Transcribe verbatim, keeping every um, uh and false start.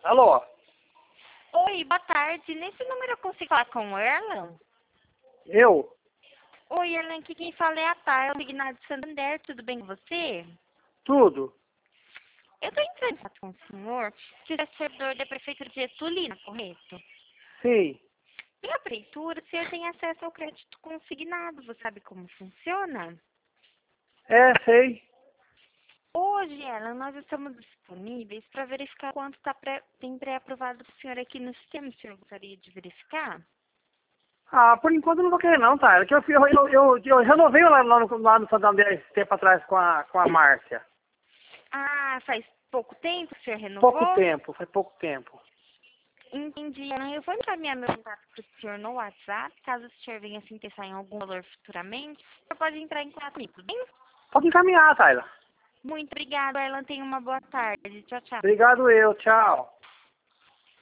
Alô? Oi, boa tarde. Nesse número eu consigo falar com o Erlan? Eu? Oi, Erlan, aqui quem fala é a Thay, do Ignado Santander. Tudo bem com você? Tudo? Eu estou entrando em contato com o senhor, que é servidor da Prefeitura de Getulina, correto? Sim. Pela Prefeitura, o senhor tem acesso ao crédito consignado. Você sabe como funciona? É, sei. Hoje, Erlan, nós estamos disponíveis para verificar quanto tá pré, tem pré-aprovado para o senhor aqui no sistema. O senhor gostaria de verificar? Ah, por enquanto eu não vou querer não, tá? É que eu, eu, eu, eu, eu renovei lá, lá, no, lá no Santander esse tempo atrás com a, com a Márcia. Ah, faz pouco tempo que o senhor Pouco renovou? tempo, faz pouco tempo. Entendi. Ana. Eu vou encaminhar meu contato para o senhor no WhatsApp. Caso o senhor venha se interessar em algum valor futuramente, o senhor pode entrar em contato comigo, tudo bem? Pode encaminhar, Tayla. Muito obrigada, Erlan. Tenha uma boa tarde. Tchau, tchau. Obrigado eu, tchau.